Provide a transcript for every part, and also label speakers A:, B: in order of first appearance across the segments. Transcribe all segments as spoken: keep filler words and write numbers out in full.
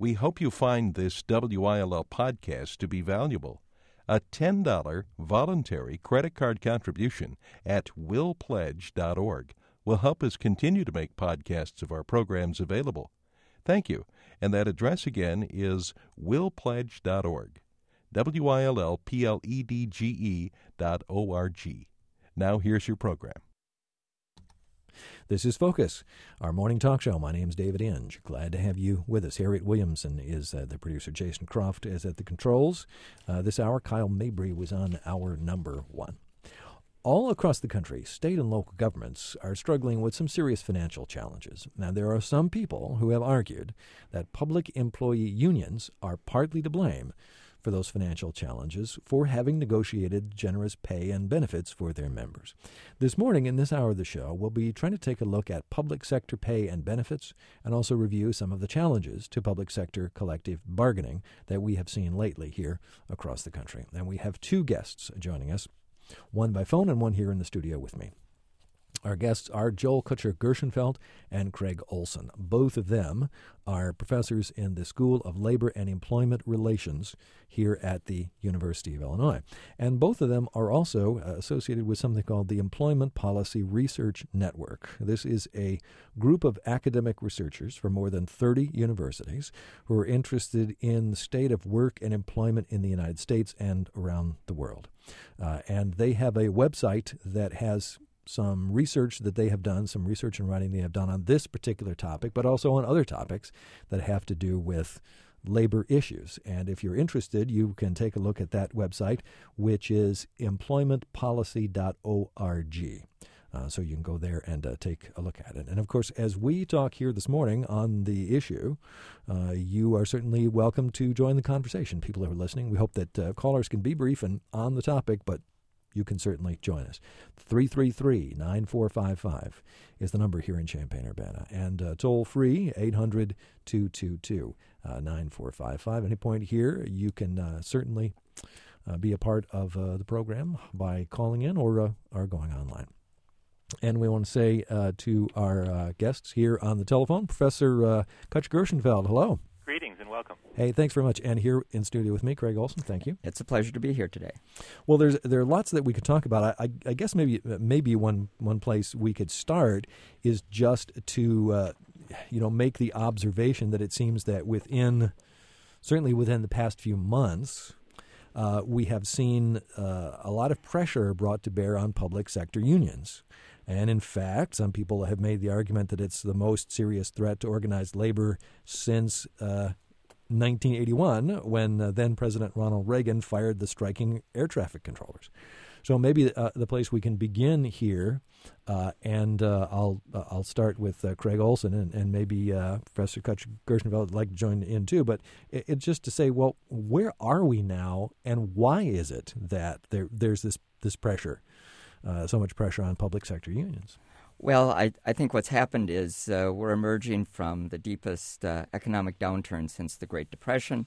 A: We hope you find this W I L L podcast to be valuable. A ten dollars voluntary credit card contribution at will pledge dot org will help us continue to make podcasts of our programs available. Thank you. And that address again is will pledge dot org. W I L L P L E D G E dot O R G. Now here's your program.
B: This is Focus, our morning talk show. My name's David Inge. Glad to have you with us. Harriet Williamson is uh, the producer. Jason Croft is at the controls. Uh, this hour, Kyle Mabry was on hour number one. All across the country, state and local governments are struggling with some serious financial challenges. Now, there are some people who have argued that public employee unions are partly to blame for those financial challenges for having negotiated generous pay and benefits for their members. This morning, in this hour of the show, we'll be trying to take a look at public sector pay and benefits and also review some of the challenges to public sector collective bargaining that we have seen lately here across the country. And we have two guests joining us, one by phone and one here in the studio with me. Our guests are Joel Kutcher-Gershenfeld and Craig Olson. Both of them are professors in the School of Labor and Employment Relations here at the University of Illinois. And both of them are also uh, associated with something called the Employment Policy Research Network. This is a group of academic researchers from more than thirty universities who are interested in the state of work and employment in the United States and around the world. Uh, and they have a website that has some research that they have done, some research and writing they have done on this particular topic, but also on other topics that have to do with labor issues. And if you're interested, you can take a look at that website, which is employment policy dot org. Uh, so you can go there and uh, take a look at it. And, of course, as we talk here this morning on the issue, uh, you are certainly welcome to join the conversation. People who are listening, we hope that uh, callers can be brief and on the topic, but you can certainly join us. three three three, nine four five five is the number here in Champaign-Urbana. And uh, toll-free, eight hundred, two two two, nine four five five. Any point here, you can uh, certainly uh, be a part of uh, the program by calling in or, uh, or going online. And we want to say uh, to our uh, guests here on the telephone, Professor uh, Kutcher-Gershenfeld, hello.
C: Greetings and welcome.
B: Hey, thanks very much. And here in studio with me, Craig Olson, thank you.
D: It's a pleasure to be here today.
B: Well, there's there are lots that we could talk about. I, I, I guess maybe maybe one one place we could start is just to uh, you know make the observation that it seems that within certainly within the past few months, uh, we have seen uh, a lot of pressure brought to bear on public sector unions. And in fact, some people have made the argument that it's the most serious threat to organized labor since uh, nineteen eighty-one, when uh, then-President Ronald Reagan fired the striking air traffic controllers. So maybe uh, the place we can begin here, uh, and uh, I'll uh, I'll start with uh, Craig Olson, and, and maybe uh, Professor Kutcher-Gershenfeld would like to join in too. But it's it just to say, well, where are we now, and why is it that there there's this this pressure? Uh, so much pressure on public sector unions?
D: Well, I, I think what's happened is uh, we're emerging from the deepest uh, economic downturn since the Great Depression.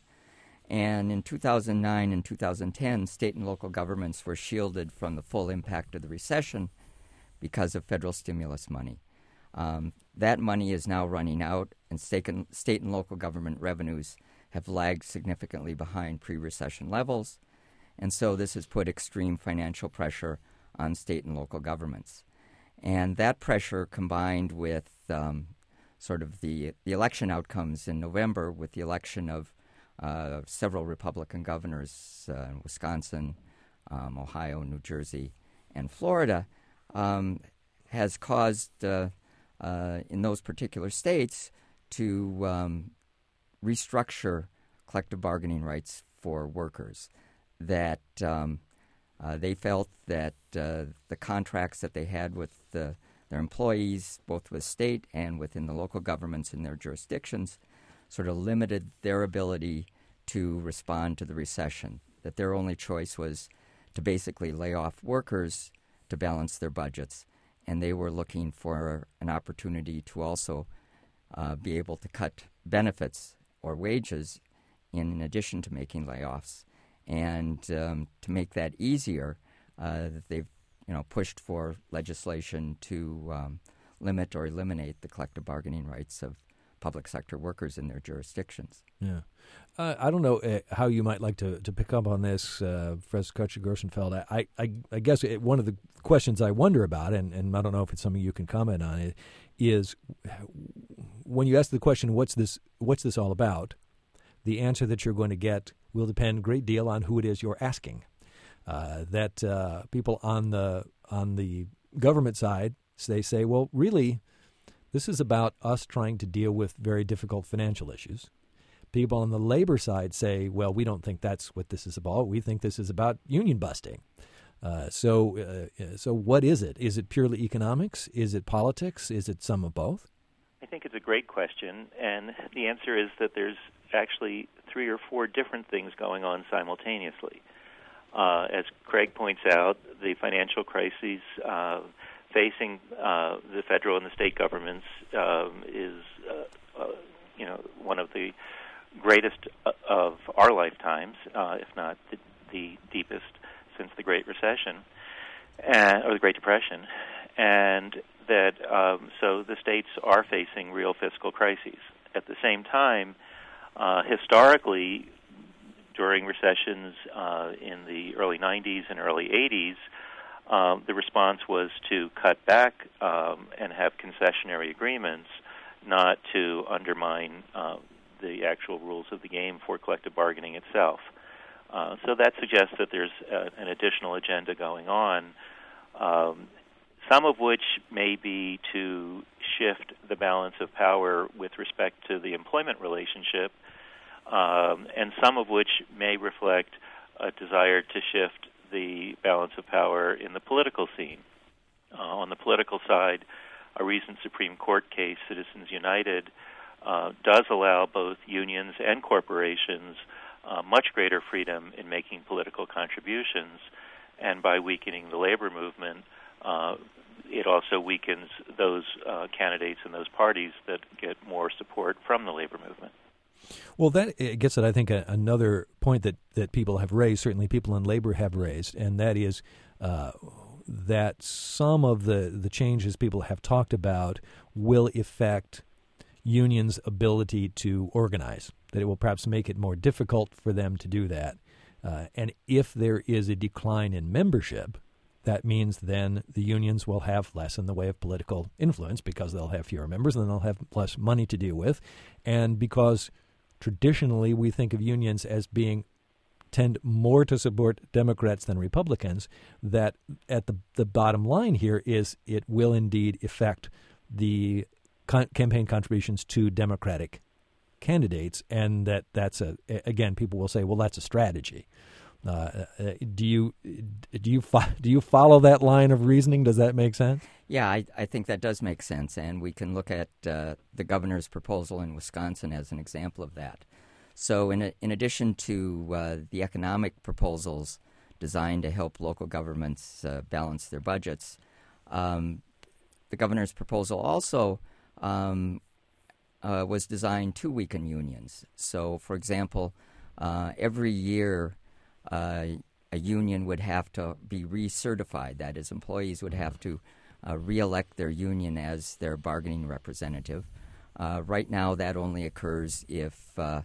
D: And in two thousand nine and two thousand ten, state and local governments were shielded from the full impact of the recession because of federal stimulus money. Um, that money is now running out, and state and, state and local government revenues have lagged significantly behind pre-recession levels. And so this has put extreme financial pressure on state and local governments. And that pressure, combined with um, sort of the, the election outcomes in November, with the election of uh, several Republican governors uh, in Wisconsin, um, Ohio, New Jersey, and Florida, um, has caused, uh, uh, in those particular states, to um, restructure collective bargaining rights for workers. That um, Uh, they felt that uh, the contracts that they had with the, their employees, both with state and within the local governments in their jurisdictions, sort of limited their ability to respond to the recession, that their only choice was to basically lay off workers to balance their budgets, and they were looking for an opportunity to also uh, be able to cut benefits or wages in addition to making layoffs. And um, to make that easier, uh, they've you know pushed for legislation to um, limit or eliminate the collective bargaining rights of public sector workers in their jurisdictions.
B: Yeah. Uh, I don't know uh, how you might like to, to pick up on this, uh, Professor Kutcher-Gershenfeld. I, I, I guess it, one of the questions I wonder about, and, and I don't know if it's something you can comment on, it, is when you ask the question, what's this, what's this all about, the answer that you're going to get will depend a great deal on who it is you're asking. Uh, that uh, people on the on the government side, they say, well, really, this is about us trying to deal with very difficult financial issues. People on the labor side say, well, we don't think that's what this is about. We think this is about union busting. Uh, so, uh, so what is it? Is it purely economics? Is it politics? Is it some of both?
C: I think it's a great question, and the answer is that there's actually three or four different things going on simultaneously. Uh, as Craig points out, the financial crises uh, facing uh, the federal and the state governments um, is, uh, uh, you know, one of the greatest of our lifetimes, uh, if not the, the deepest since the Great Recession and, or the Great Depression, and that um, so the states are facing real fiscal crises. At the same time, uh, historically, during recessions uh, in the early nineties and early eighties, um, the response was to cut back um, and have concessionary agreements, not to undermine uh, the actual rules of the game for collective bargaining itself. Uh, so that suggests that there's uh, an additional agenda going on, um, some of which may be to shift the balance of power with respect to the employment relationship, Um, and some of which may reflect a desire to shift the balance of power in the political scene. Uh, on the political side, a recent Supreme Court case, Citizens United, uh, does allow both unions and corporations uh, much greater freedom in making political contributions, and by weakening the labor movement, uh, it also weakens those uh, candidates and those parties that get more support from the labor movement.
B: Well, that gets at, I think, a, another point that, that people have raised, certainly people in labor have raised, and that is uh, that some of the, the changes people have talked about will affect unions' ability to organize, that it will perhaps make it more difficult for them to do that. Uh, and if there is a decline in membership, that means then the unions will have less in the way of political influence because they'll have fewer members and they'll have less money to deal with. And because traditionally we think of unions as being tend more to support Democrats than Republicans, that at the the bottom line here is it will indeed affect the con- campaign contributions to Democratic candidates, and that that's a again people will say, well, that's a strategy. Uh, do you do you fo- do you follow that line of reasoning? Does that make sense?
D: Yeah, I, I think that does make sense, and we can look at uh, the governor's proposal in Wisconsin as an example of that. So in, a, in addition to uh, the economic proposals designed to help local governments uh, balance their budgets, um, the governor's proposal also um, uh, was designed to weaken unions. So, for example, uh, every year uh, a union would have to be recertified. That is, employees would have to uh, re-elect their union as their bargaining representative. Uh, right now, that only occurs if uh,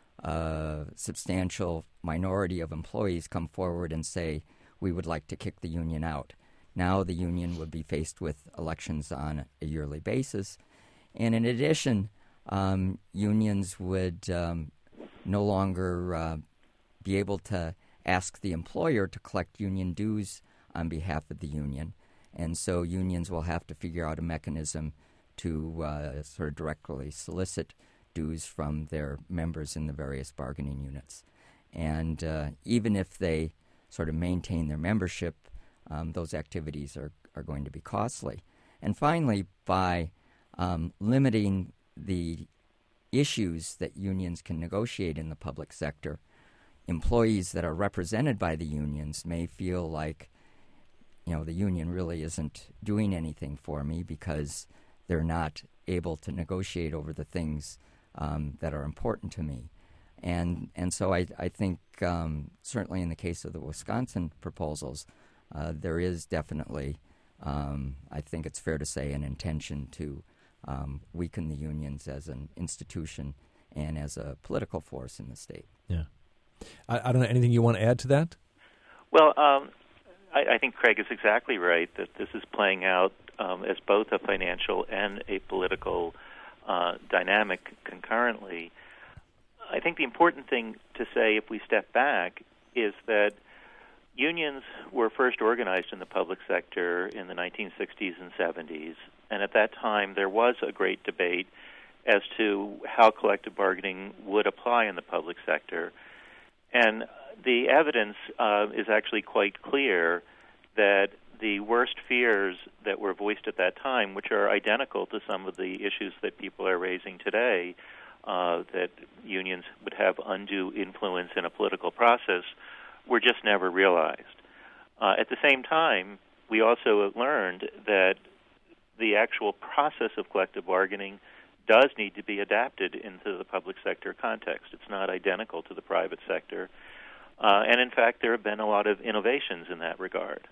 D: a substantial minority of employees come forward and say, we would like to kick the union out. Now the union would be faced with elections on a yearly basis. And in addition, um, unions would um, no longer uh, be able to ask the employer to collect union dues on behalf of the union. And so unions will have to figure out a mechanism to uh, sort of directly solicit dues from their members in the various bargaining units. And uh, even if they sort of maintain their membership, um, those activities are, are going to be costly. And finally, by um, limiting the issues that unions can negotiate in the public sector, employees that are represented by the unions may feel like, you know, the union really isn't doing anything for me because they're not able to negotiate over the things um, that are important to me. And and so I, I think um, certainly in the case of the Wisconsin proposals, uh, there is definitely, um, I think it's fair to say, an intention to um, weaken the unions as an institution and as a political force in the state.
B: Yeah. I, I don't know, anything you want to add to that?
C: Well, um, I, I think Craig is exactly right that this is playing out um, as both a financial and a political uh, dynamic concurrently. I think the important thing to say if we step back is that unions were first organized in the public sector in the nineteen sixties and seventies, and at that time there was a great debate as to how collective bargaining would apply in the public sector. And the evidence uh, is actually quite clear that the worst fears that were voiced at that time, which are identical to some of the issues that people are raising today, uh, that unions would have undue influence in a political process, were just never realized. Uh, at the same time, we also learned that the actual process of collective bargaining does need to be adapted into the public sector context. It's not identical to the private sector. Uh, and in fact, there have been a lot of innovations in that regard.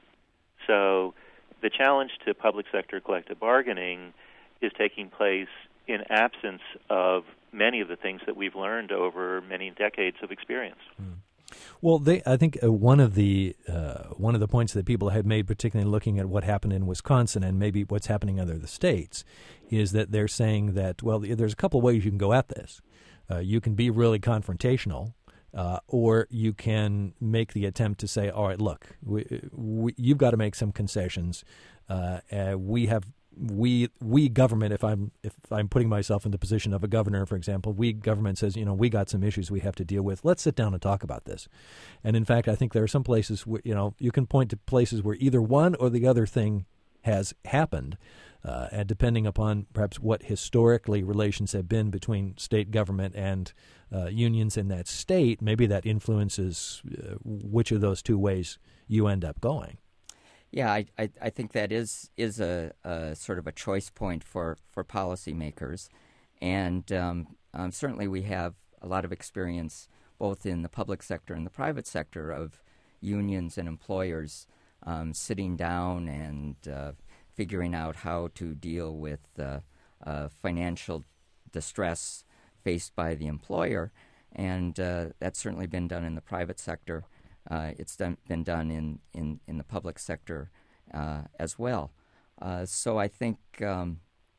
C: So the challenge to public sector collective bargaining is taking place in absence of many of the things that we've learned over many decades of experience.
B: Mm. Well, they, I think uh, one of the uh, one of the points that people had made, particularly looking at what happened in Wisconsin and maybe what's happening in other states, is that they're saying that, well, there's a couple of ways you can go at this. Uh, you can be really confrontational, uh, or you can make the attempt to say, all right, look, we, we, you've got to make some concessions. Uh, uh, we have we we government, if I'm if I'm putting myself in the position of a governor, for example, we government says, you know, we got some issues we have to deal with. Let's sit down and talk about this. And in fact, I think there are some places where, you know, you can point to places where either one or the other thing has happened, uh, and depending upon perhaps what historically relations have been between state government and uh, unions in that state, maybe that influences uh, which of those two ways you end up going.
D: Yeah, I, I, I think that is is a, a sort of a choice point for, for policymakers. And um, um, certainly we have a lot of experience both in the public sector and the private sector of unions and employers um, sitting down and uh, figuring out how to deal with uh, uh, financial distress faced by the employer. And uh, that's certainly been done in the private sector. Uh, it's done, been done in, in, in the public sector uh, as well. Uh, so I think um,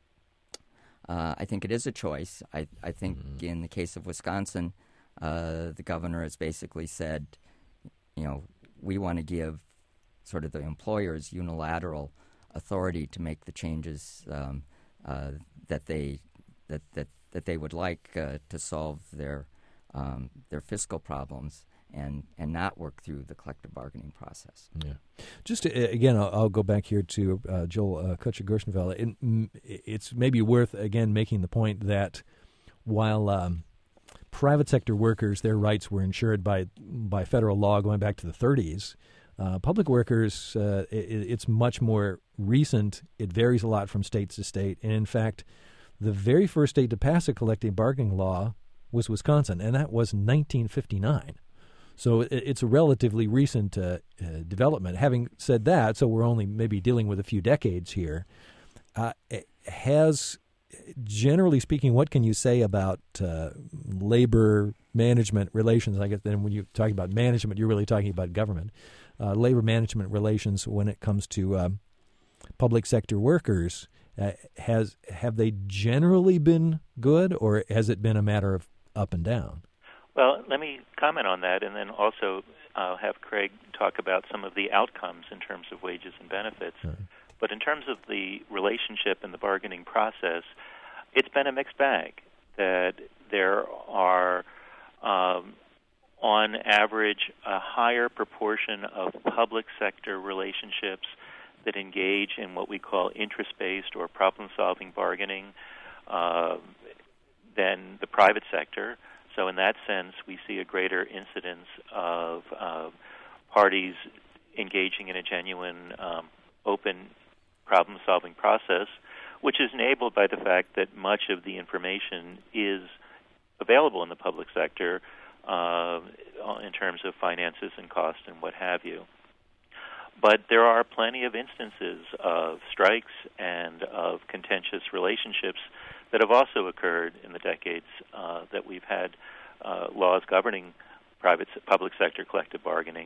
D: uh, I think it is a choice. I, I think mm-hmm. in the case of Wisconsin, uh, the governor has basically said, you know, we want to give sort of the employers unilateral authority to make the changes um, uh, that they that, that that they would like uh, to solve their um, their fiscal problems. And, and not work through the collective bargaining process.
B: Yeah. Just to, again, I'll, I'll go back here to uh, Joel uh, Kutcher-Gershenfeld. It, it's maybe worth, again, making the point that while um, private sector workers, their rights were ensured by by federal law going back to the thirties, uh, public workers, uh, it, it's much more recent. It varies a lot from state to state. And in fact, the very first state to pass a collective bargaining law was Wisconsin, and that was nineteen fifty-nine. So it's a relatively recent uh, uh, development. Having said that, so we're only maybe dealing with a few decades here, uh, has, generally speaking, what can you say about uh, labor management relations? I guess then when you're talking about management, you're really talking about government. Uh, labor management relations when it comes to um, public sector workers, uh, has have they generally been good, or has it been a matter of up and down?
C: Well, let me comment on that, and then also uh, have Craig talk about some of the outcomes in terms of wages and benefits. Right. But in terms of the relationship and the bargaining process, it's been a mixed bag. That there are, um, on average, a higher proportion of public sector relationships that engage in what we call interest-based or problem-solving bargaining uh, than the private sector. So in that sense, we see a greater incidence of uh, parties engaging in a genuine, um, open problem-solving process, which is enabled by the fact that much of the information is available in the public sector uh, in terms of finances and cost and what have you. But there are plenty of instances of strikes and of contentious relationships that have also occurred in the decades uh, that we've had uh, laws governing private public sector collective bargaining.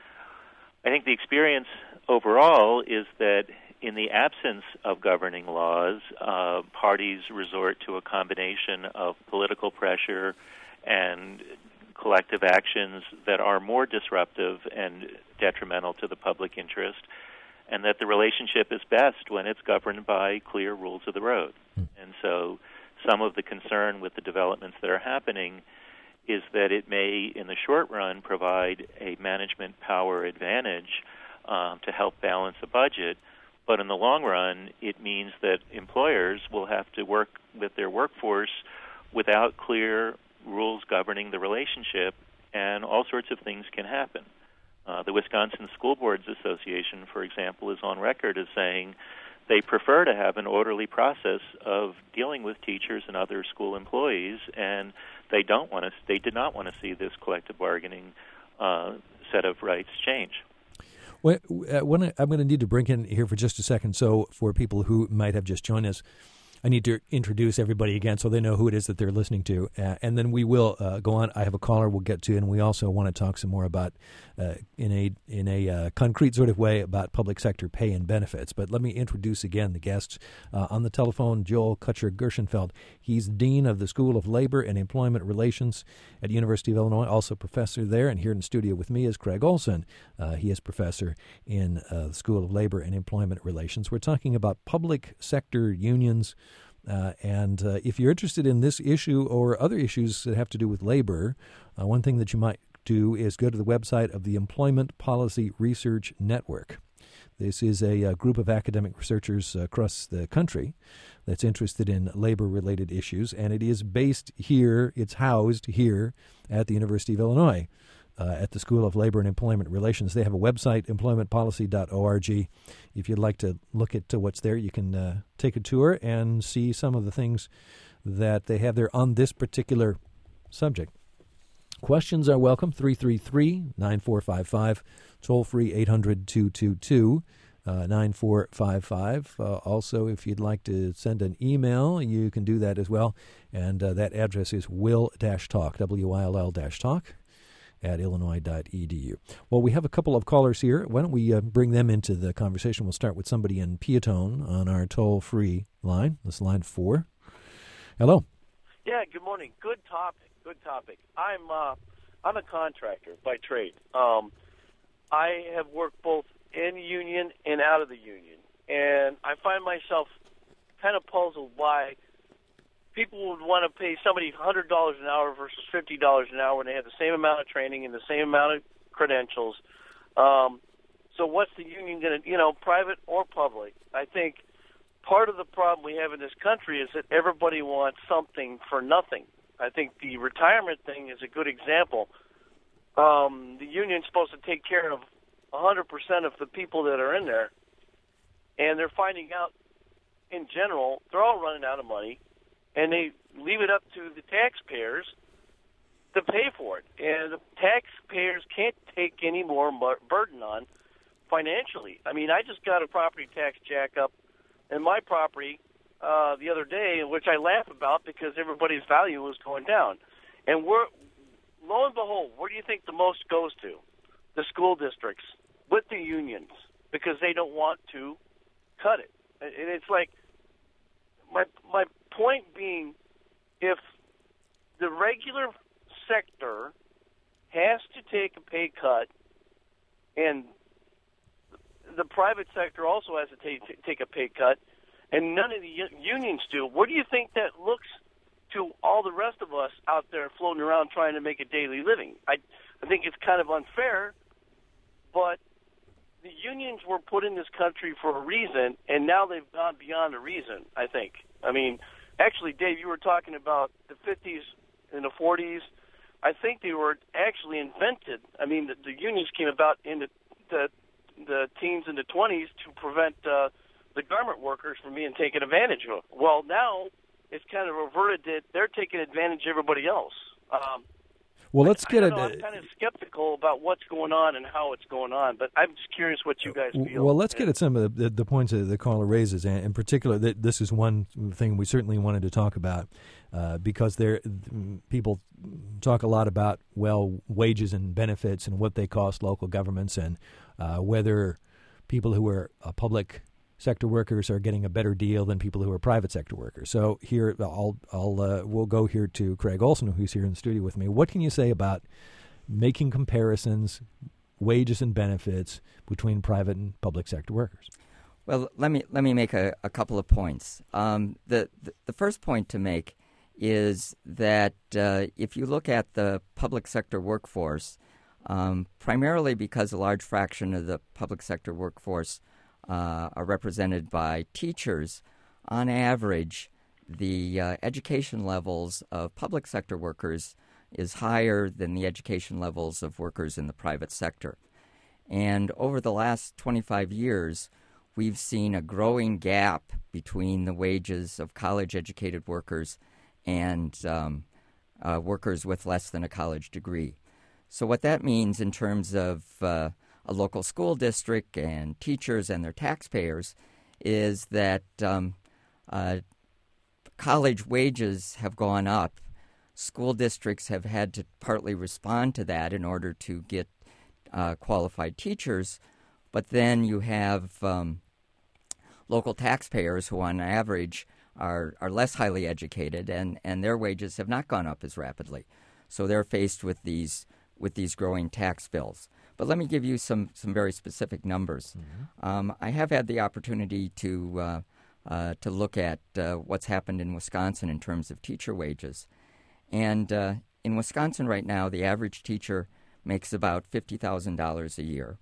C: I think the experience overall is that in the absence of governing laws, uh, parties resort to a combination of political pressure and collective actions that are more disruptive and detrimental to the public interest, and that the relationship is best when it's governed by clear rules of the road. Mm. And so some of the concern with the developments that are happening is that it may, in the short run, provide a management power advantage uh, to help balance a budget, but in the long run, it means that employers will have to work with their workforce without clear rules governing the relationship, and all sorts of things can happen. Uh, the Wisconsin School Boards Association, for example, is on record as saying they prefer to have an orderly process of dealing with teachers and other school employees, and they don't want to. They did not want to see this collective bargaining uh, set of rights change.
B: Well, uh, when I, I'm going to need to bring in here for just a second. So, for people who might have just joined us, I need to introduce everybody again so they know who it is that they're listening to. Uh, and then we will uh, go on. I have a caller we'll get to, and we also want to talk some more about, uh, in a in a uh, concrete sort of way, about public sector pay and benefits. But let me introduce again the guests. Uh, on the telephone, Joel Kutcher-Gershenfeld. He's Dean of the School of Labor and Employment Relations at University of Illinois, also professor there. And here in the studio with me is Craig Olson. Uh, he is professor in uh, the School of Labor and Employment Relations. We're talking about public sector unions. Uh, and uh, if you're interested in this issue or other issues that have to do with labor, uh, one thing that you might do is go to the website of the Employment Policy Research Network. This is a, a group of academic researchers across the country that's interested in labor-related issues, and it is based here, it's housed here at the University of Illinois. Uh, at the School of Labor and Employment Relations. They have a website, employment policy dot org. If you'd like to look at what's there, you can uh, take a tour and see some of the things that they have there on this particular subject. Questions are welcome, three three three, nine four five five, toll-free eight hundred, two two two, nine four five five. Uh, also, if you'd like to send an email, you can do that as well, and uh, that address is will-talk, W I L L talk, at illinois dot e d u. Well, we have a couple of callers here. Why don't we uh, bring them into the conversation? We'll start with somebody in Peatone on our toll-free line. This is line four. Hello.
E: Yeah, good morning. Good topic. Good topic. I'm uh, I'm a contractor by trade. Um, I have worked both in union and out of the union, and I find myself kind of puzzled why people would want to pay somebody one hundred dollars an hour versus fifty dollars an hour when they have the same amount of training and the same amount of credentials. Um, so what's the union going to, you know, private or public? I think part of the problem we have in this country is that everybody wants something for nothing. I think the retirement thing is a good example. Um, the union's supposed to take care of one hundred percent of the people that are in there, and they're finding out, in general, they're all running out of money, and they leave it up to the taxpayers to pay for it. And the taxpayers can't take any more burden on financially. I mean, I just got a property tax jack up in my property uh, the other day, which I laugh about because everybody's value was going down. And we're, lo and behold, where do you think the most goes to? The school districts with the unions, because they don't want to cut it. And it's like, my my point being, if the regular sector has to take a pay cut, and the private sector also has to take, take a pay cut, and none of the unions do, where do you think that looks to all the rest of us out there floating around trying to make a daily living? I, I think it's kind of unfair, but the unions were put in this country for a reason, and now they've gone beyond a reason, I think. I mean, actually, Dave, you were talking about the fifties and the forties. I think they were actually invented. I mean, the, the unions came about in the, the, the teens and the twenties to prevent uh, the garment workers from being taken advantage of. Well, now it's kind of reverted that they're taking advantage of everybody else. Um,
B: Well, let's
E: I,
B: get
E: I
B: it.
E: know, I'm kind of skeptical about what's going on and how it's going on, but I'm just curious what you guys feel.
B: Well, let's get at some of the, the, the points that the caller raises, and in particular, th- this is one thing we certainly wanted to talk about uh, because there people talk a lot about, well, wages and benefits and what they cost local governments, and uh, whether people who are uh, public sector workers are getting a better deal than people who are private sector workers. So here, I'll, I'll uh, we'll go here to Craig Olson, who's here in the studio with me. What can you say about making comparisons, wages and benefits between private and public sector workers?
D: Well, let me let me make a, a couple of points. Um, the, the the first point to make is that uh, if you look at the public sector workforce, um, primarily because a large fraction of the public sector workforce uh, are represented by teachers, on average, the uh, education levels of public sector workers is higher than the education levels of workers in the private sector. And over the last twenty-five years, we've seen a growing gap between the wages of college-educated workers and um, uh, workers with less than a college degree. So what that means in terms of uh, a local school district and teachers and their taxpayers is that um, uh, college wages have gone up. School districts have had to partly respond to that in order to get uh, qualified teachers, but then you have um, local taxpayers who on average are, are less highly educated, and, and their wages have not gone up as rapidly. So they're faced with these with these growing tax bills. But let me give you some, some very specific numbers. Mm-hmm. Um, I have had the opportunity to uh, uh, to look at uh, what's happened in Wisconsin in terms of teacher wages. And uh, in Wisconsin right now, the average teacher makes about fifty thousand dollars a year.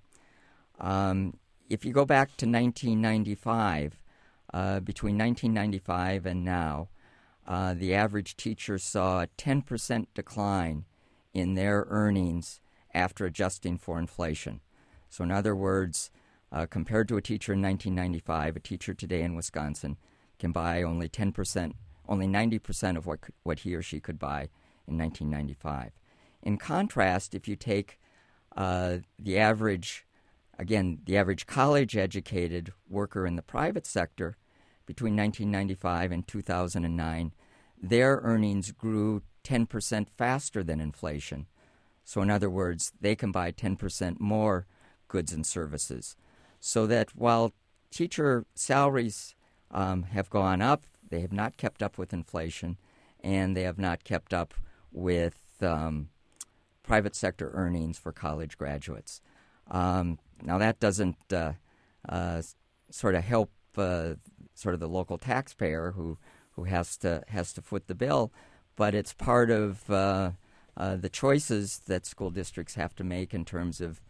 D: Um, if you go back to nineteen ninety-five, uh, between nineteen ninety-five and now, uh, the average teacher saw a ten percent decline in their earnings after adjusting for inflation. So in other words, uh, compared to a teacher in nineteen ninety-five, a teacher today in Wisconsin can buy only ten percent, only ninety percent of what what he or she could buy in nineteen ninety-five. In contrast, if you take uh, the average, again, the average college-educated worker in the private sector between nineteen ninety-five and two thousand nine, their earnings grew ten percent faster than inflation. So in other words, they can buy ten percent more goods and services. So that while teacher salaries um, have gone up, they have not kept up with inflation, and they have not kept up with um, private sector earnings for college graduates. Um, now that doesn't uh, uh, sort of help uh, sort of the local taxpayer who who has to has to foot the bill, but it's part of uh, uh, the choices that school districts have to make in terms of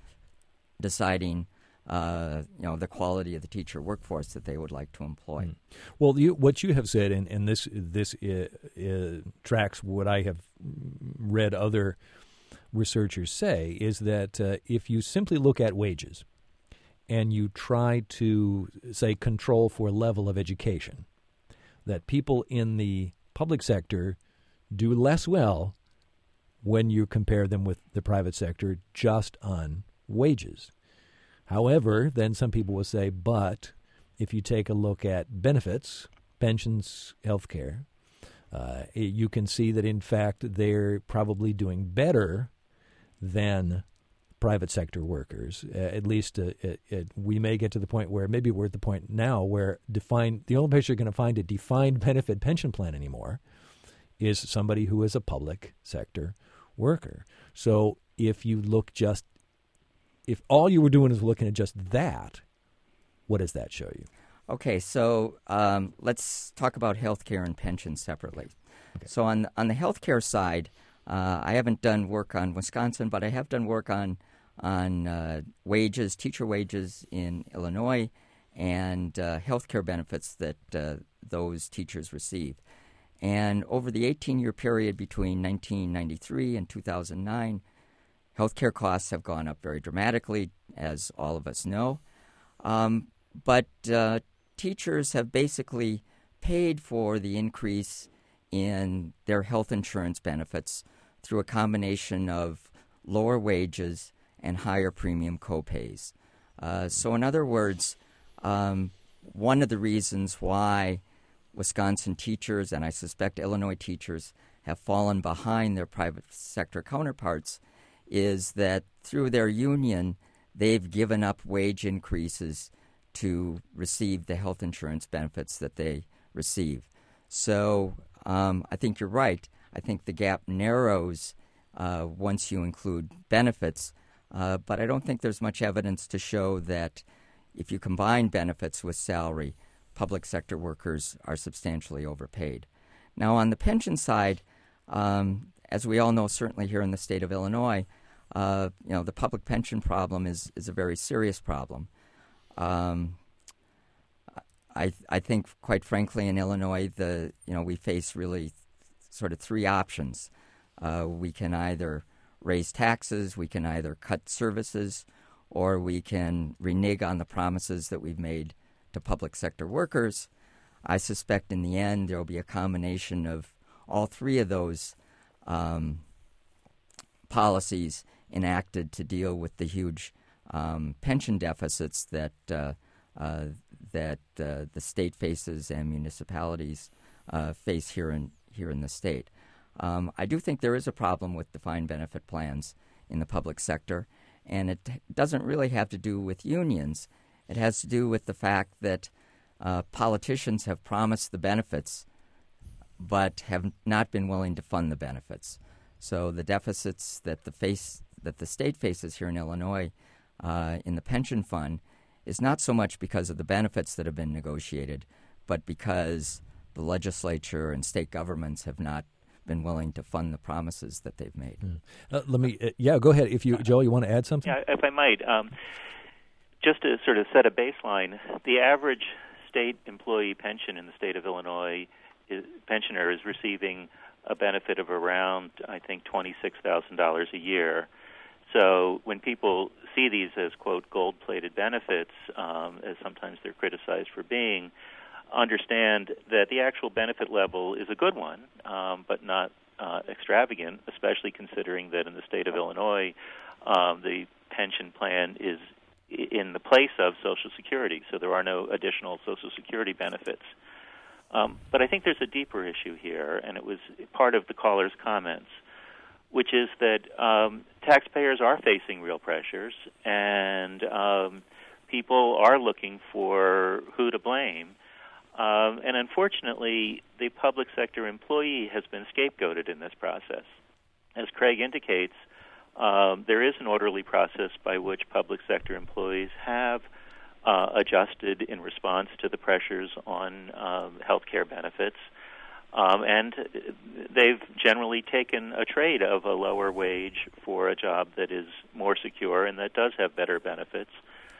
D: deciding Uh, you know, the quality of the teacher workforce that they would like to employ. Mm.
B: Well, you, what you have said, and, and this this uh, uh, tracks what I have read other researchers say, is that uh, if you simply look at wages and you try to, say, control for a level of education, that people in the public sector do less well when you compare them with the private sector just on wages. However, then some people will say, but if you take a look at benefits, pensions, health care, uh, you can see that, in fact, they're probably doing better than private sector workers. Uh, at least uh, it, it, we may get to the point where maybe we're at the point now where defined, the only place you're going to find a defined benefit pension plan anymore is somebody who is a public sector worker. So if you look just If all you were doing is looking at just that, what does that show you?
D: Okay, so um, let's talk about healthcare and pensions separately. Okay. So on on the healthcare side, uh, I haven't done work on Wisconsin, but I have done work on on uh, wages, teacher wages in Illinois, and uh, healthcare benefits that uh, those teachers receive. And over the eighteen-year period between nineteen ninety-three and two thousand nine, healthcare costs have gone up very dramatically, as all of us know. Um, but uh, teachers have basically paid for the increase in their health insurance benefits through a combination of lower wages and higher premium copays. Uh, so in other words, um, one of the reasons why Wisconsin teachers, and I suspect Illinois teachers, have fallen behind their private sector counterparts is that through their union, they've given up wage increases to receive the health insurance benefits that they receive. So um, I think you're right. I think the gap narrows uh, once you include benefits, uh, but I don't think there's much evidence to show that if you combine benefits with salary, public sector workers are substantially overpaid. Now, on the pension side, um, as we all know, certainly here in the state of Illinois, uh, you know, the public pension problem is, is a very serious problem. Um, I I think, quite frankly, in Illinois, the you know we face really sort of three options. Uh, we can either raise taxes, we can either cut services, or we can renege on the promises that we've made to public sector workers. I suspect in the end there will be a combination of all three of those um, policies enacted to deal with the huge um, pension deficits that uh, uh, that uh, the state faces and municipalities uh, face here in here in the state. Um, I do think there is a problem with defined benefit plans in the public sector, and it doesn't really have to do with unions. It has to do with the fact that uh, politicians have promised the benefits but have not been willing to fund the benefits. So the deficits that the face that the state faces here in Illinois uh, in the pension fund is not so much because of the benefits that have been negotiated, but because the legislature and state governments have not been willing to fund the promises that they've made.
B: Mm. Uh, let me, uh, yeah, go ahead. If you, Joe, you want to add something?
C: Yeah, if I might, um, just to sort of set a baseline, the average state employee pension in the state of Illinois is, pensioner is receiving a benefit of around, I think, twenty-six thousand dollars a year. So when people see these as, quote, gold-plated benefits, um, as sometimes they're criticized for being, understand that the actual benefit level is a good one, um, but not uh, extravagant, especially considering that in the state of Illinois, um, the pension plan is in the place of Social Security, so there are no additional Social Security benefits. Um, but I think there's a deeper issue here, and it was part of the caller's comments, which is that um, taxpayers are facing real pressures, and um, people are looking for who to blame. Um, and unfortunately, the public sector employee has been scapegoated in this process. As Craig indicates, um, there is an orderly process by which public sector employees have uh, adjusted in response to the pressures on um, health care benefits. Um, and they've generally taken a trade of a lower wage for a job that is more secure and that does have better benefits.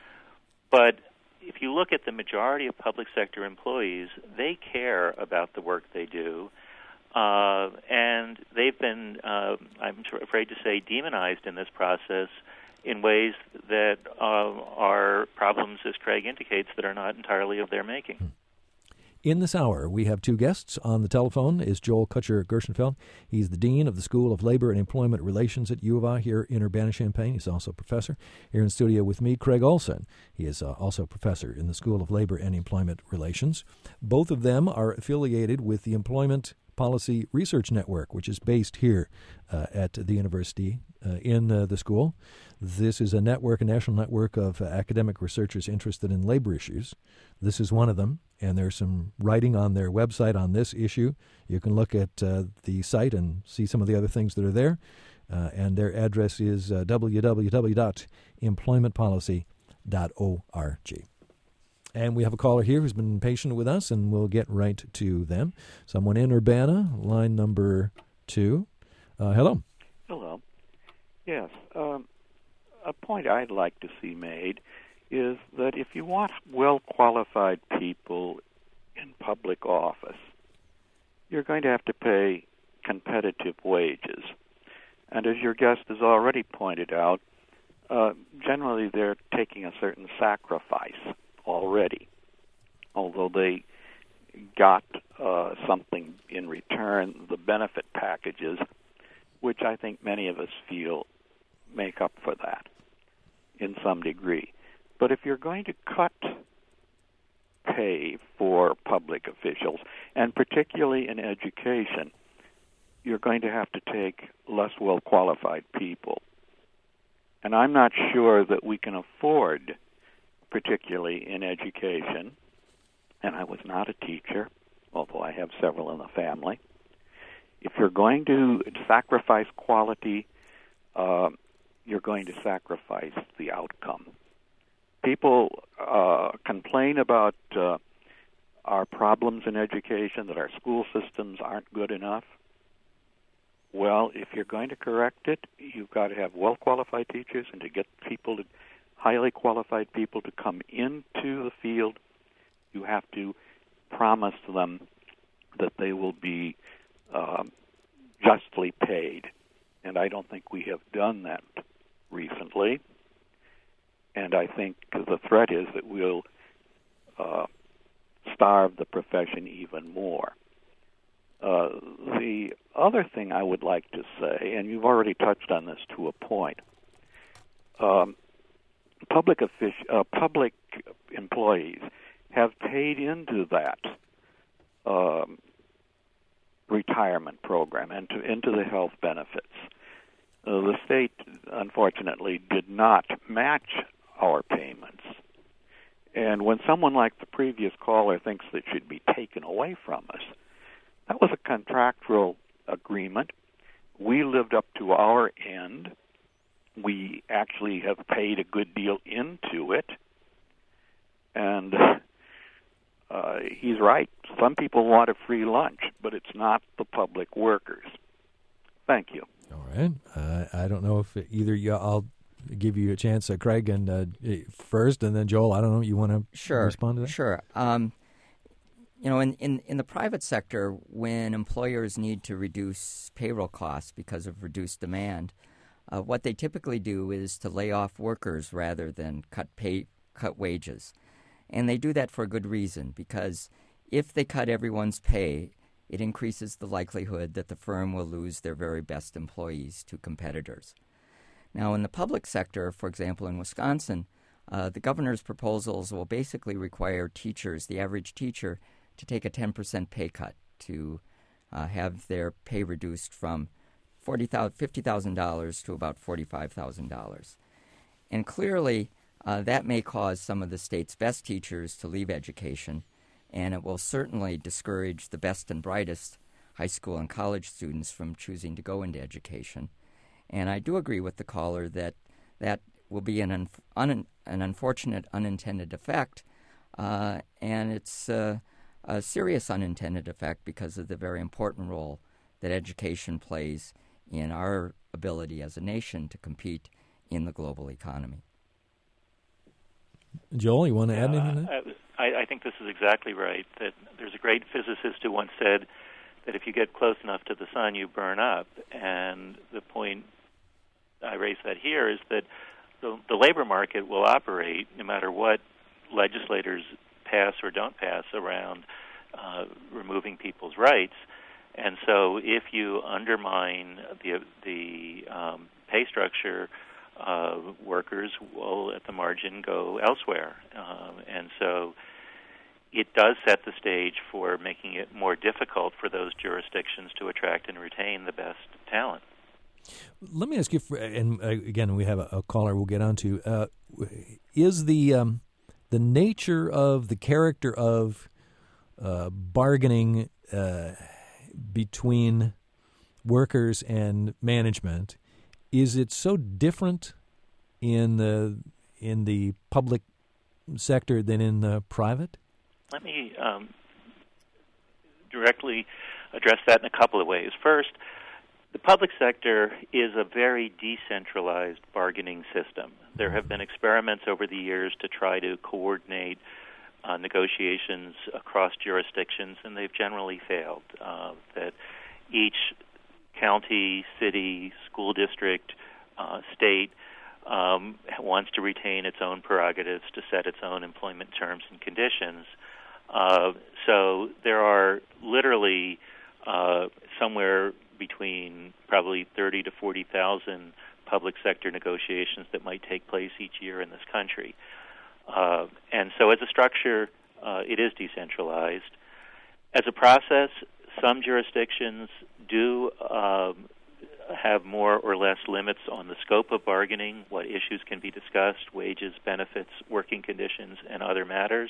C: But if you look at the majority of public sector employees, they care about the work they do, uh, and they've been, uh, I'm afraid to say, demonized in this process in ways that uh, are problems, as Craig indicates, that are not entirely of their making.
B: In this hour, we have two guests. On the telephone is Joel Kutcher-Gershenfeld. He's the Dean of the School of Labor and Employment Relations at U of I here in Urbana-Champaign. He's also a professor. Here in studio with me, Craig Olson. He is uh, also a professor in the School of Labor and Employment Relations. Both of them are affiliated with the Employment Policy Research Network, which is based here uh, at the university uh, in uh, the school. This is a network, a national network of uh, academic researchers interested in labor issues. This is one of them, and there's some writing on their website on this issue. You can look at uh, the site and see some of the other things that are there. Uh, and their address is uh, w w w dot employment policy dot org. And we have a caller here who's been patient with us, and we'll get right to them. Someone in Urbana, line number two. Uh, hello.
F: Hello. Yes. Um, a point I'd like to see made is that if you want well-qualified people in public office, you're going to have to pay competitive wages. And as your guest has already pointed out, uh, generally they're taking a certain sacrifice already, although they got uh, something in return. The benefit packages which I think many of us feel make up for that in some degree. But if you're going to cut pay for public officials, and particularly in education, you're going to have to take less well-qualified people. And I'm not sure that we can afford, particularly in education, and I was not a teacher, although I have several in the family, if you're going to sacrifice quality, uh, you're going to sacrifice the outcome. People uh, complain about uh, our problems in education, that our school systems aren't good enough. Well, if you're going to correct it, you've got to have well-qualified teachers, and to get people, to, highly qualified people to come into the field, you have to promise them that they will be um, justly paid. And I don't think we have done that recently. And I think the threat is that we'll uh, starve the profession even more. Uh, the other thing I would like to say, and you've already touched on this to a point, um, public offici- uh, public employees have paid into that um, retirement program and to, into the health benefits. Uh, the state, unfortunately, did not match our payments. And when someone like the previous caller thinks that it should be taken away from us, that was a contractual agreement. We lived up to our end. We actually have paid a good deal into it. And uh, he's right. Some people want a free lunch, but it's not the public workers. Thank you.
B: All right. Uh, I don't know if either you, I'll give you a chance, uh, Craig, and uh, first, and then Joel. I don't know. You want to
D: sure,
B: respond to that?
D: Sure. Um, you know, in, in, in the private sector, when employers need to reduce payroll costs because of reduced demand, uh, what they typically do is to lay off workers rather than cut pay, cut wages. And they do that for a good reason, because if they cut everyone's pay, it increases the likelihood that the firm will lose their very best employees to competitors. Now, in the public sector, for example, in Wisconsin, uh, the governor's proposals will basically require teachers, the average teacher, to take a ten percent pay cut, to uh, have their pay reduced from forty thousand dollars, fifty thousand dollars to about forty-five thousand dollars. And clearly, uh, that may cause some of the state's best teachers to leave education, and it will certainly discourage the best and brightest high school and college students from choosing to go into education. And I do agree with the caller that that will be an un- un- an unfortunate unintended effect, uh, and it's uh, a serious unintended effect because of the very important role that education plays in our ability as a nation to compete in the global economy.
B: Joel, you want to
C: yeah,
B: add anything to that?
C: I, I think this is exactly right. That there's a great physicist who once said that if you get close enough to the sun, you burn up. And the point I raise that here is that the, the labor market will operate no matter what legislators pass or don't pass around uh, removing people's rights. And so if you undermine the the um, pay structure, uh, workers will at the margin go elsewhere. Um, and so it does set the stage for making it more difficult for those jurisdictions to attract and retain the best talent.
B: Let me ask you, for, and again, we have a, a caller we'll get on to. Uh, is the um, the nature of the character of uh, bargaining uh, between workers and management, is it so different in the in the public sector than in the private?
C: Let me um, directly address that in a couple of ways. First, the public sector is a very decentralized bargaining system. There have been experiments over the years to try to coordinate uh, negotiations across jurisdictions, and they've generally failed. Uh, that each county, city, school district, uh, state um, wants to retain its own prerogatives to set its own employment terms and conditions. Uh, so there are literally uh, somewhere between probably thirty to forty thousand public sector negotiations that might take place each year in this country. Uh, and so as a structure, uh, it is decentralized. As a process, some jurisdictions do um, have more or less limits on the scope of bargaining, what issues can be discussed, wages, benefits, working conditions, and other matters.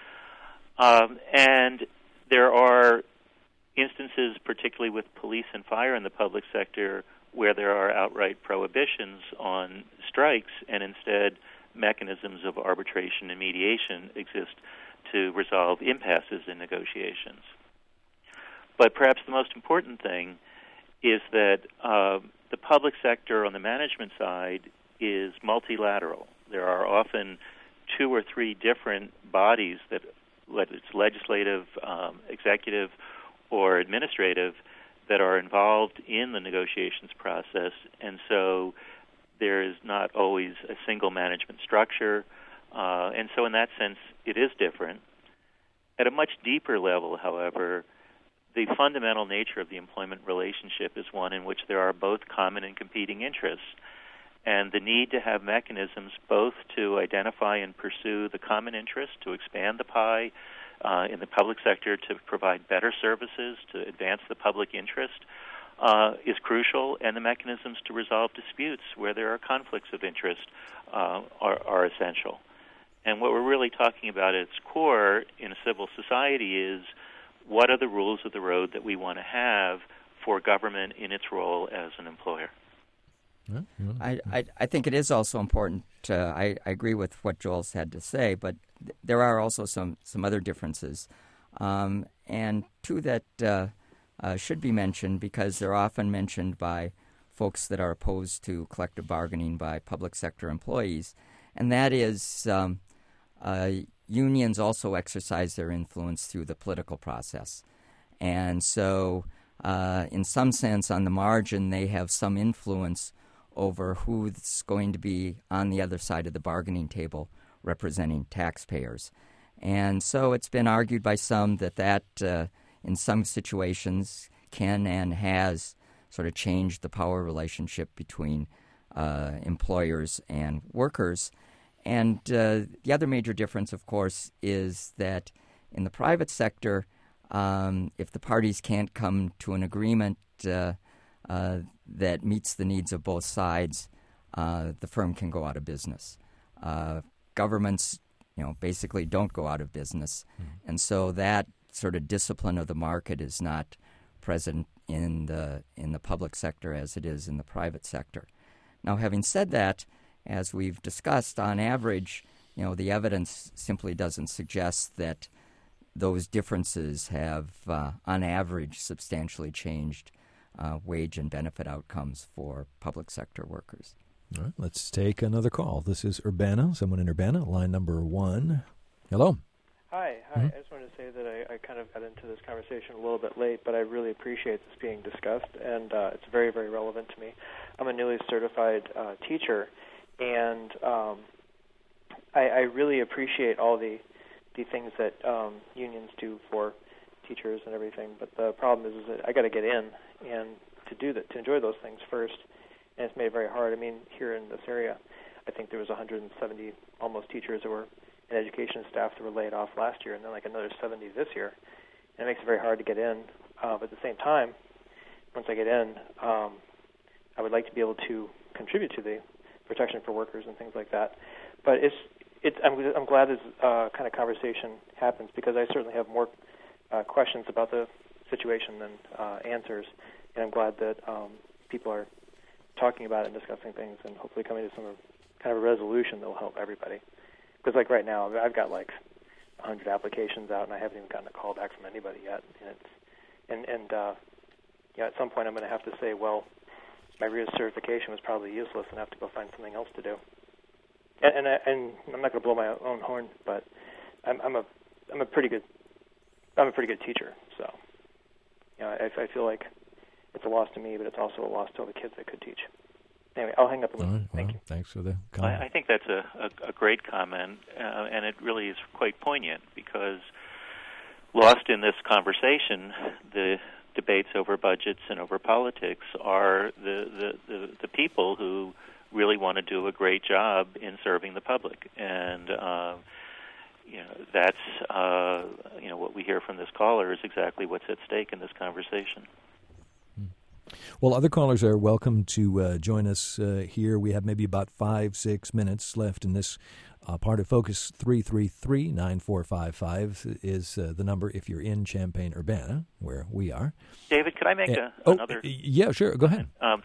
C: Um, and there are instances, particularly with police and fire in the public sector, where there are outright prohibitions on strikes, and instead mechanisms of arbitration and mediation exist to resolve impasses in negotiations. But perhaps the most important thing is that uh, the public sector on the management side is multilateral. There are often two or three different bodies, that whether it's legislative, um, executive, or administrative, that are involved in the negotiations process, and so there is not always a single management structure, uh, and so in that sense, it is different. At a much deeper level, however, the fundamental nature of the employment relationship is one in which there are both common and competing interests, and the need to have mechanisms both to identify and pursue the common interest, to expand the pie uh, in the public sector, to provide better services, to advance the public interest, uh, is crucial, and the mechanisms to resolve disputes where there are conflicts of interest uh, are, are essential. And what we're really talking about at its core in a civil society is what are the rules of the road that we want to have for government in its role as an employer.
D: I, I, I think it is also important. Uh, I, I agree with what Joel's had to say, but th- there are also some, some other differences. Um, and two that uh, uh, should be mentioned because they're often mentioned by folks that are opposed to collective bargaining by public sector employees, and that is um, uh, unions also exercise their influence through the political process. And so uh, in some sense, on the margin, they have some influence over who's going to be on the other side of the bargaining table representing taxpayers. And so it's been argued by some that that, uh, in some situations, can and has sort of changed the power relationship between uh, employers and workers. And uh, the other major difference, of course, is that in the private sector, um, if the parties can't come to an agreement uh, uh, that meets the needs of both sides, uh, the firm can go out of business. Uh, governments, you know, basically don't go out of business, mm-hmm. and so that sort of discipline of the market is not present in the in the public sector as it is in the private sector. Now, having said that, as we've discussed, on average, you know, the evidence simply doesn't suggest that those differences have, uh, on average, substantially changed uh, wage and benefit outcomes for public sector workers.
B: All right, let's take another call. This is Urbana, someone in Urbana, line number one. Hello.
G: Hi. Hi.
B: Mm-hmm.
G: I just wanted to say that I, I kind of got into this conversation a little bit late, but I really appreciate this being discussed, and uh, it's very, very relevant to me. I'm a newly certified uh, teacher, and um, I, I really appreciate all the the things that um, unions do for teachers and everything. But the problem is, is that I got to get in and to do that, to enjoy those things first, and it's made it very hard. I mean, here in this area, I think there was one hundred seventy almost teachers that were in education staff that were laid off last year, and then like another seventy this year. And it makes it very hard to get in. Uh, but at the same time, once I get in, um, I would like to be able to contribute to the protection for workers and things like that. But it's it's I'm, I'm glad this uh, kind of conversation happens because I certainly have more uh, questions about the situation than uh, answers, and I'm glad that um, people are talking about it and discussing things and hopefully coming to some kind of a resolution that will help everybody. Because like right now, I've got like one hundred applications out, and I haven't even gotten a call back from anybody yet. And it's and and uh, you know, at some point, I'm going to have to say, well, my R I A certification was probably useless, and I have to go find something else to do. And and, I, and I'm not going to blow my own horn, but I'm, I'm a I'm a pretty good I'm a pretty good teacher. So you know, I, I feel like it's a loss to me, but it's also a loss to all the kids I could teach. Anyway, I'll hang up a little.
B: All right,
G: Thank
B: well,
G: you.
B: Thanks for the comment.
C: I, I think that's a, a, a great comment, uh, and it really is quite poignant because lost in this conversation, the debates over budgets and over politics are the, the, the, the people who really want to do a great job in serving the public. And uh, you know, that's uh, you know what we hear from this caller is exactly what's at stake in this conversation.
B: Well, other callers are welcome to uh, join us uh, here. We have maybe about five, six minutes left in this uh, part of Focus. Three three three nine four five five is uh, the number if you're in Champaign-Urbana, where we are.
C: David, could I make
B: uh,
C: a,
B: oh,
C: another?
B: Yeah, sure. Go ahead.
C: Um,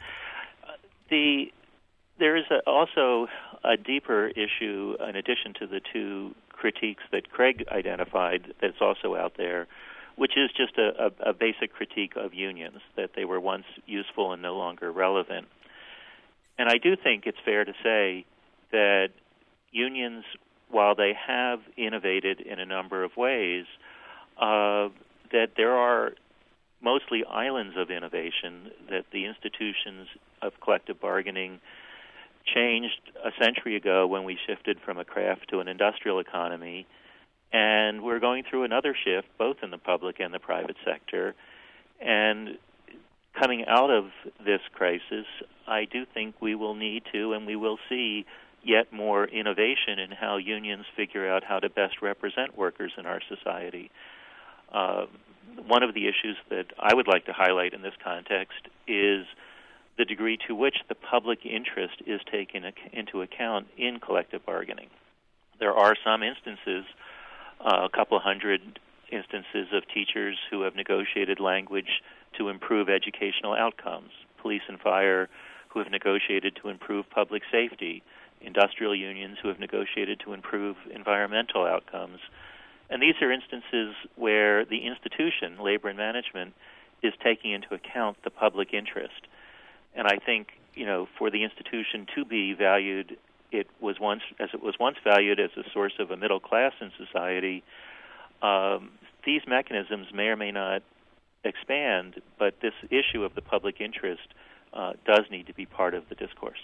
C: the there is a, also a deeper issue in addition to the two critiques that Craig identified that's also out there, which is just a, a, a basic critique of unions, that they were once useful and no longer relevant. And I do think it's fair to say that unions, while they have innovated in a number of ways, uh, that there are mostly islands of innovation, that the institutions of collective bargaining changed a century ago when we shifted from a craft to an industrial economy. And we're going through another shift, both in the public and the private sector. And coming out of this crisis, I do think we will need to, and we will see yet more innovation in how unions figure out how to best represent workers in our society. Uh, one of the issues that I would like to highlight in this context is the degree to which the public interest is taken into account in collective bargaining. There are some instances, uh, a couple hundred instances of teachers who have negotiated language to improve educational outcomes, police and fire who have negotiated to improve public safety, industrial unions who have negotiated to improve environmental outcomes. And these are instances where the institution, labor and management, is taking into account the public interest. And I think, you know, for the institution to be valued, it was once as it was once valued as a source of a middle class in society. Um, these mechanisms may or may not expand, but this issue of the public interest uh, does need to be part of the discourse.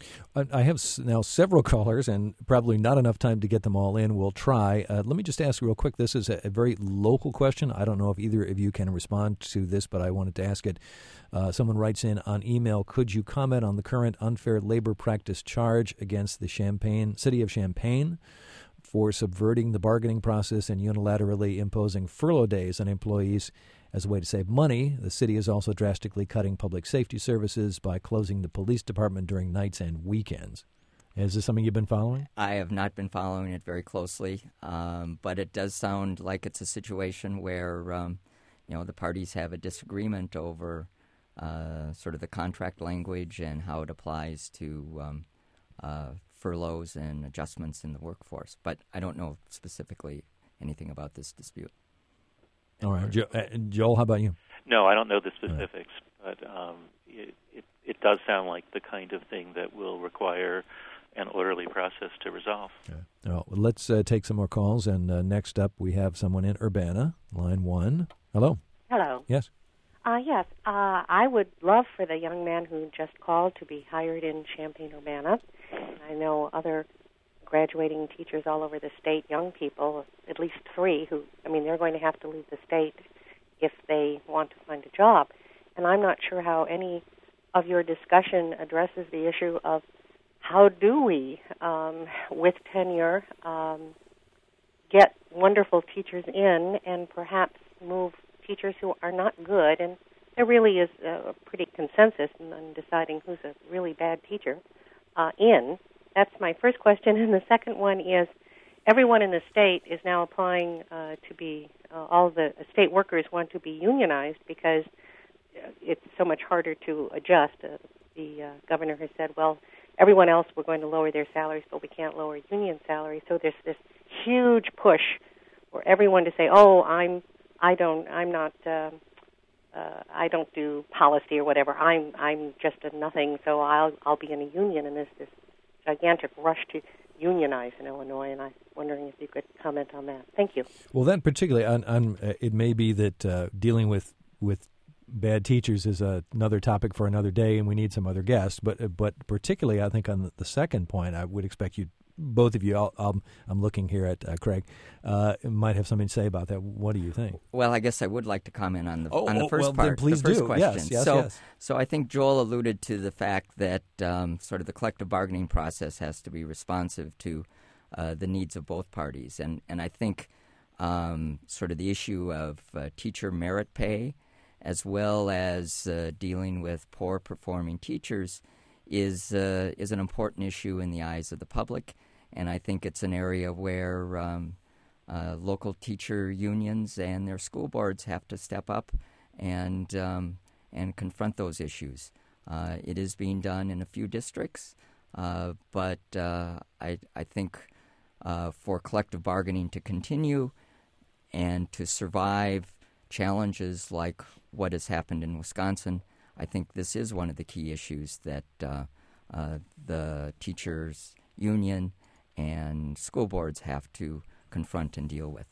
B: I have now several callers, and probably not enough time to get them all in. We'll try. Uh, let me just ask real quick. This is a, a very local question. I don't know if either of you can respond to this, but I wanted to ask it. Uh, someone writes in on email, could you comment on the current unfair labor practice charge against the Champaign city of Champaign for subverting the bargaining process and unilaterally imposing furlough days on employees as a way to save money? The city is also drastically cutting public safety services by closing the police department during nights and weekends. Is this something you've been following?
D: I have not been following it very closely, um, but it does sound like it's a situation where um, you know the parties have a disagreement over uh, sort of the contract language and how it applies to um, uh, furloughs and adjustments in the workforce. But I don't know specifically anything about this dispute.
B: All right. Jo- uh, Joel, how about you?
C: No, I don't know the specifics, right. but um, it, it, it does sound like the kind of thing that will require an orderly process to resolve.
B: Okay. Well, let's uh, take some more calls, and uh, next up we have someone in Urbana, line one. Hello.
H: Hello.
B: Yes.
H: Uh, yes, uh, I would love for the young man who just called to be hired in Champaign-Urbana. I know other graduating teachers all over the state, young people, at least three, who, I mean, they're going to have to leave the state if they want to find a job. And I'm not sure how any of your discussion addresses the issue of how do we, um, with tenure, um, get wonderful teachers in and perhaps move teachers who are not good, and there really is a pretty consensus in, in deciding who's a really bad teacher, uh, in. That's my first question. And the second one is, everyone in the state is now applying uh, to be, uh, all the state workers want to be unionized because it's so much harder to adjust. Uh, the uh, governor has said, well, everyone else, we're going to lower their salaries, but we can't lower union salaries. So there's this huge push for everyone to say, oh, I'm I don't. I'm not. Uh, uh, I don't do policy or whatever. I'm. I'm just a nothing. So I'll. I'll be in a union. And there's this gigantic rush to unionize in Illinois. And I'm wondering if you could comment on that. Thank you.
B: Well, then particularly, on, on uh, it may be that uh, dealing with with bad teachers is uh, another topic for another day, and we need some other guests. But uh, but particularly, I think on the, the second point, I would expect you both of you, I'll, I'll, I'm looking here at uh, Craig, uh, might have something to say about that. What do you think?
D: Well, I guess I would like to comment on the
B: oh,
D: on the first
B: well,
D: part,
B: then please
D: the first
B: do.
D: question.
B: Yes, yes,
D: so,
B: yes.
D: so I think Joel alluded to the fact that um, sort of the collective bargaining process has to be responsive to uh, the needs of both parties, and and I think um, sort of the issue of uh, teacher merit pay, as well as uh, dealing with poor performing teachers, is uh, is an important issue in the eyes of the public, and I think it's an area where um, uh, local teacher unions and their school boards have to step up and um, and confront those issues. Uh, it is being done in a few districts, uh, but uh, I I think uh, for collective bargaining to continue and to survive challenges like what has happened in Wisconsin, I think this is one of the key issues that uh, uh, the teachers union and school boards have to confront and deal with.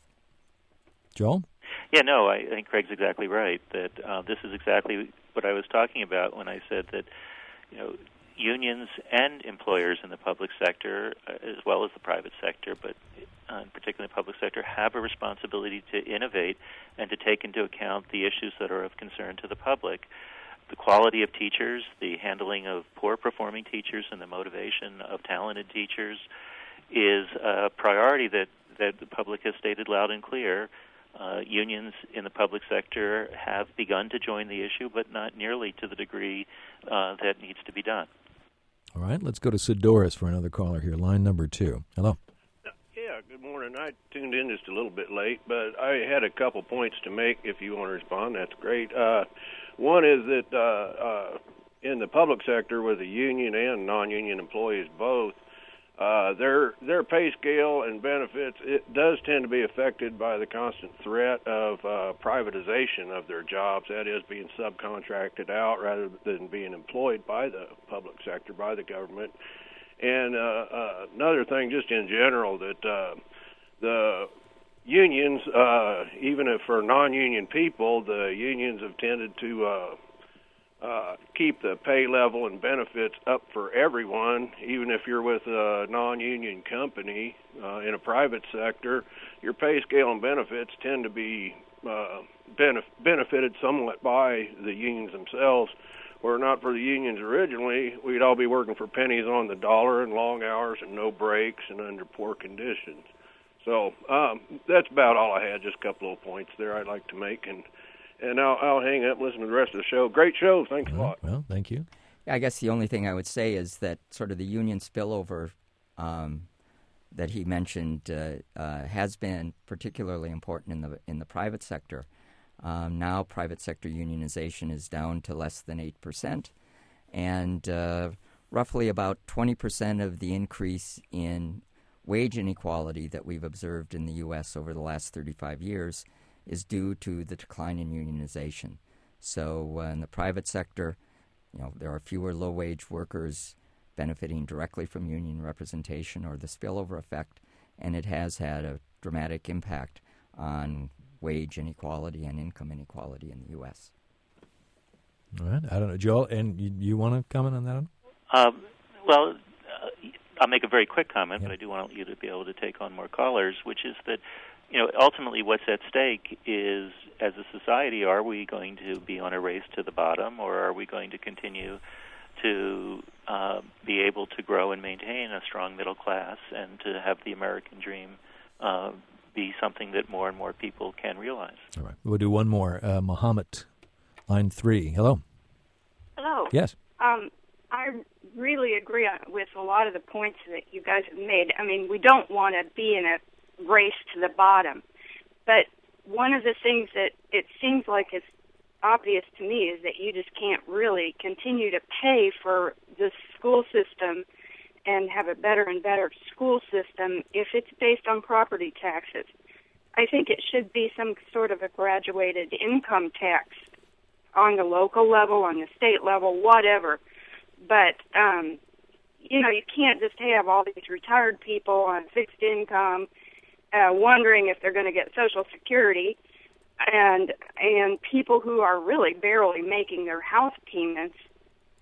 B: Joel?
C: Yeah, no, I think Craig's exactly right. That uh, this is exactly what I was talking about when I said that, you know, unions and employers in the public sector, uh, as well as the private sector, but uh, particularly the public sector, have a responsibility to innovate and to take into account the issues that are of concern to the public. The quality of teachers, the handling of poor performing teachers, and the motivation of talented teachers is a priority that, that the public has stated loud and clear. Uh, unions in the public sector have begun to join the issue, but not nearly to the degree uh, that needs to be done.
B: All right, let's go to Sid Doris for another caller here. Line number two. Hello.
I: Yeah, good morning. I tuned in just a little bit late, but I had a couple points to make. If you want to respond, that's great. Uh, one is that uh, uh, in the public sector, with the union and non-union employees both, uh, their their pay scale and benefits, it does tend to be affected by the constant threat of uh, privatization of their jobs, that is, being subcontracted out rather than being employed by the public sector, by the government. And uh, uh, another thing, just in general, that uh, the unions, uh, even if for non-union people, the unions have tended to uh, uh, keep the pay level and benefits up for everyone. Even if you're with a non-union company uh, in a private sector, your pay scale and benefits tend to be uh, benef- benefited somewhat by the unions themselves. Were not for the unions originally, we'd all be working for pennies on the dollar and long hours and no breaks and under poor conditions. So um, that's about all I had, just a couple of points there I'd like to make. And and I'll, I'll hang up and listen to the rest of the show. Great show. Thanks
B: All
I: a
B: right,
I: lot.
B: well, thank you.
D: I guess the only thing I would say is that sort of the union spillover um, that he mentioned uh, uh, has been particularly important in the in the private sector. Um, now private sector unionization is down to less than eight percent, and uh, roughly about twenty percent of the increase in wage inequality that we've observed in the U S over the last thirty-five years is due to the decline in unionization. So uh, in the private sector, you know, there are fewer low-wage workers benefiting directly from union representation or the spillover effect, and it has had a dramatic impact on wage inequality and income inequality in the U S.
B: All right. I don't know. Joel, and you, you want to comment on that one?
C: Um, well, uh, I'll make a very quick comment,
B: Yeah.
C: but I do want you to be able to take on more callers, which is that, you know, ultimately what's at stake is, as a society, are we going to be on a race to the bottom, or are we going to continue to uh, be able to grow and maintain a strong middle class and to have the American dream uh, be something that more and more people can realize?
B: All right. We'll do one more. Uh, Muhammad, line three. Hello.
J: Hello.
B: Yes.
J: Um, I really agree with a lot of the points that you guys have made. I mean, we don't want to be in a race to the bottom. But one of the things that it seems like is obvious to me is that you just can't really continue to pay for the school system and have a better and better school system if it's based on property taxes. I think it should be some sort of a graduated income tax on the local level, on the state level, whatever. But, um, you know, you can't just have all these retired people on fixed income uh, wondering if they're going to get Social Security, and and people who are really barely making their house payments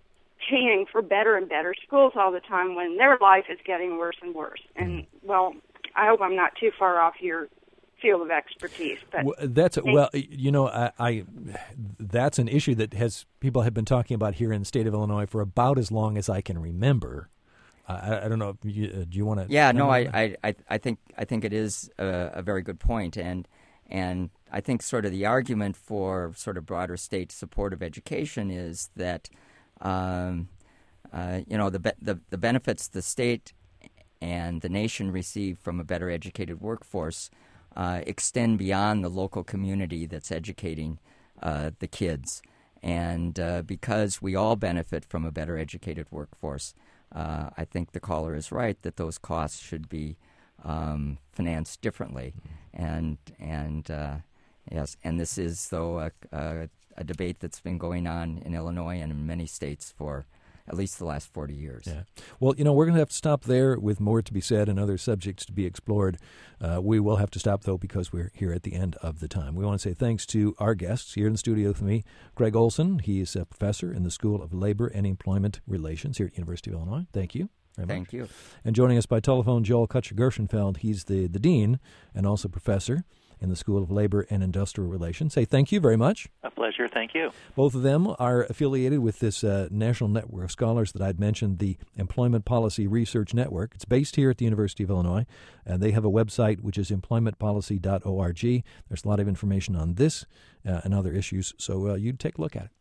J: advocating for better and better schools all the time when their life is getting worse and worse. And, well, I hope I'm not too far off your field of expertise. But
B: well, that's well, you know, I, I that's an issue that has people have been talking about here in the state of Illinois for about as long as I can remember. I, I don't know. If you, uh, do you want to?
D: Yeah, no, I, I, I think I think it is a, a very good point, and and I think sort of the argument for sort of broader state support of education is that, um, uh, you know, the, be- the the benefits the state and the nation receive from a better educated workforce Uh, extend beyond the local community that's educating uh, the kids. And uh, because we all benefit from a better educated workforce, uh, I think the caller is right that those costs should be um, financed differently. And and uh, yes, and this is, though, a, a, a debate that's been going on in Illinois and in many states for at least the last forty years.
B: Yeah. Well, you know, we're going to have to stop there with more to be said and other subjects to be explored. Uh, we will have to stop, though, because we're here at the end of the time. We want to say thanks to our guests here in the studio with me, Greg Olson. He is a professor in the School of Labor and Employment Relations here at University of Illinois. Thank you very
D: Thank
B: much.
D: you.
B: And joining us by telephone, Joel Kutcher-Gershenfeld. He's the, the dean and also professor in the School of Labor and Industrial Relations. Say thank you very much.
C: A pleasure. Thank you.
B: Both of them are affiliated with this uh, national network of scholars that I'd mentioned, the Employment Policy Research Network. It's based here at the University of Illinois, and they have a website which is employment policy dot org. There's a lot of information on this uh, and other issues, so uh, you take a look at it.